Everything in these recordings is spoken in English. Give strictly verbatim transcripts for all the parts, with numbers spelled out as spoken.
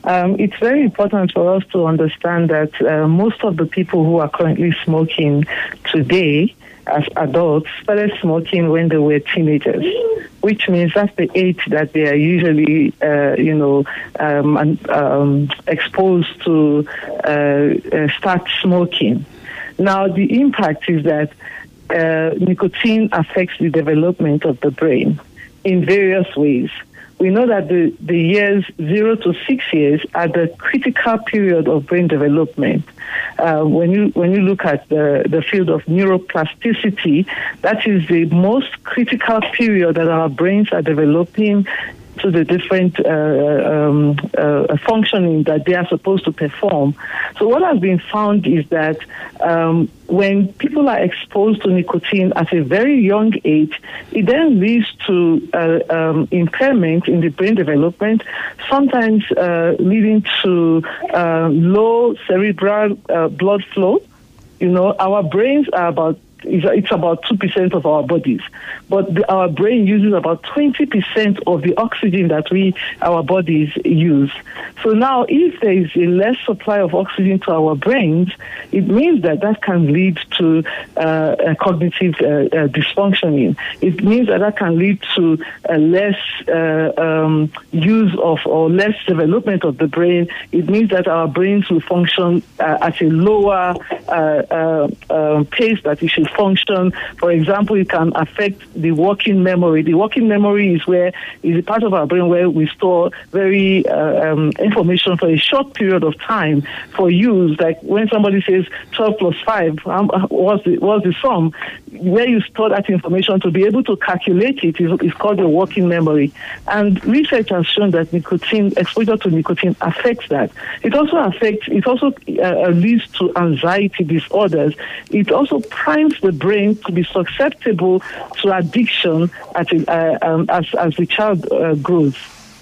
Um, it's very important for us to understand that uh, most of the people who are currently smoking today as adults started smoking when they were teenagers, which means that's the age that they are usually, uh, you know, um, um, exposed to uh, uh, start smoking. Now, the impact is that uh, nicotine affects the development of the brain in various ways. We know that the, the years zero to six years are the critical period of brain development. Uh, when you when you look at the, the field of neuroplasticity, that is the most critical period that our brains are developing to the different uh, um, uh, functioning that they are supposed to perform. So what has been found is that um, when people are exposed to nicotine at a very young age, it then leads to uh, um, impairment in the brain development, sometimes uh, leading to uh, low cerebral uh, blood flow. You know, our brains are about it's about two percent of our bodies, but the, our brain uses about twenty percent of the oxygen that we, our bodies use. So now, if there is a less supply of oxygen to our brains, it means that that can lead to uh, a cognitive uh, uh, dysfunctioning. It means that that can lead to a less uh, um, use of or less development of the brain. It means that our brains will function uh, at a lower uh, uh, uh, pace that it should function. For example, it can affect the working memory. The working memory is where is a part of our brain where we store very uh, um, information for a short period of time for use. Like when somebody says twelve plus five, um, what's the what's the sum? Where you store that information to be able to calculate it is, is called the working memory. And research has shown that nicotine exposure to nicotine affects that. It also affects. It also uh, leads to anxiety disorders. It also primes the brain to be susceptible to addiction at, uh, um, as, as the child uh, grows.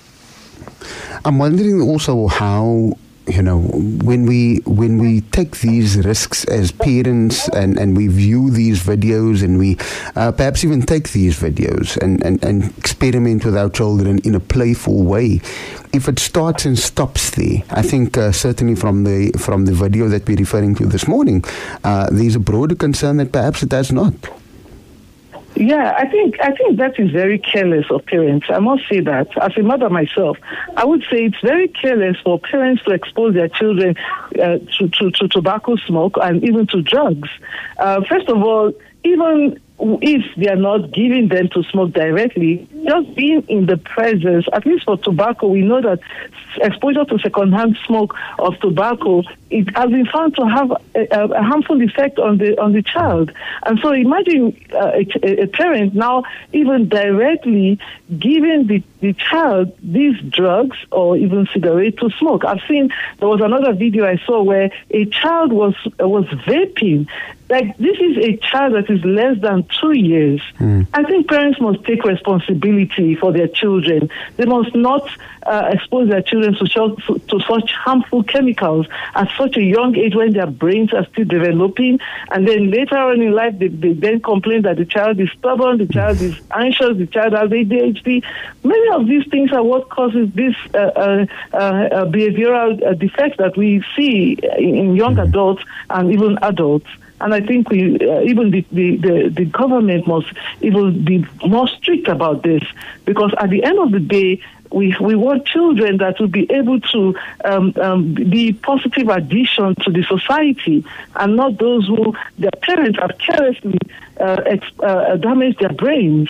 I'm wondering also how, you know, when we when we take these risks as parents and, and we view these videos and we uh, perhaps even take these videos and, and, and experiment with our children in a playful way, if it starts and stops there, I think uh, certainly from the from the video that we're referring to this morning, uh, there's a broader concern that perhaps it does not. Yeah, I think I think that is very careless of parents. I must say that. As a mother myself, I would say it's very careless for parents to expose their children uh, to, to, to tobacco smoke and even to drugs. Uh, first of all, even if they are not giving them to smoke directly, just being in the presence, at least for tobacco, we know that exposure to secondhand smoke of tobacco, it has been found to have a, a harmful effect on the on the child. And so imagine uh, a, a parent now even directly giving the, the child these drugs or even cigarette to smoke. I've seen, there was another video I saw where a child was was vaping. Like, this is a child that is less than two years. Mm. I think parents must take responsibility for their children. They must not uh, expose their children to, sh- to such harmful chemicals at such a young age when their brains are still developing. And then later on in life, they, they then complain that the child is stubborn, the child is anxious, the child has A D H D. Many of these things are what causes this uh, uh, uh, behavioral uh, defects that we see in young mm. adults and even adults. And I think we, uh, even the, the, the, the government must even be more strict about this, because at the end of the day, we we want children that will be able to um, um, be positive addition to the society, and not those who their parents have carelessly uh, ex- uh, damaged their brains.